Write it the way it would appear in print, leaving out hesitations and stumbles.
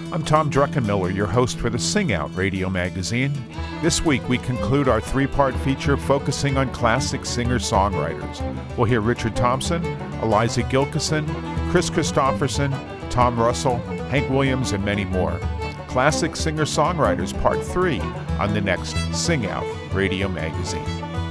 I'm Tom Druckenmiller, your host for the Sing Out radio magazine. This week we conclude our three-part feature focusing on classic singer-songwriters. We'll hear Richard Thompson, Eliza Gilkyson, Kris Kristofferson, Tom Russell, Hank Williams, and many more. Classic Singer-Songwriters Part 3 on the next Sing Out radio magazine.